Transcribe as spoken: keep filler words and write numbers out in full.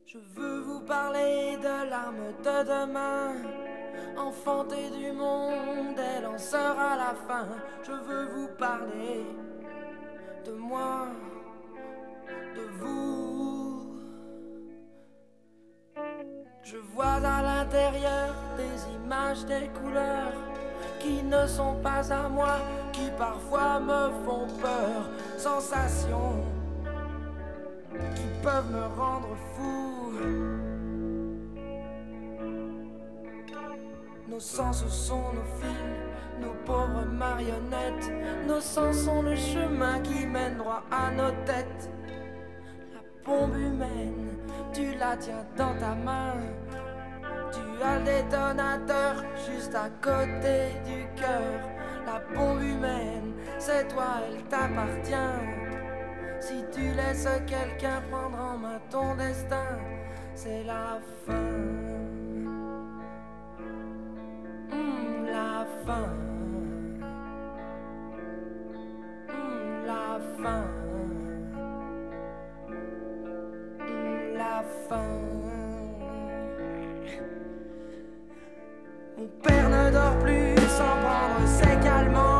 Je veux vous parler de l'arme de demain, enfantée du monde, elle en sera la fin. Je veux vous parler de moi, de vous. Je vois à l'intérieur des images, des couleurs qui ne sont pas à moi, qui parfois me font peur. Sensations qui peuvent me rendre fou. Nos sens sont nos fils, nos pauvres marionnettes. Nos sens sont le chemin qui mène droit à nos têtes. La bombe humaine, tu la tiens dans ta main. Tu as le détonateur juste à côté du cœur. La bombe humaine, c'est toi, elle t'appartient. Si tu laisses quelqu'un prendre en main ton destin, c'est la fin. Mmh, la fin. Mmh, la fin. Mmh, la fin. Mon père ne dort plus sans prendre ses calmants.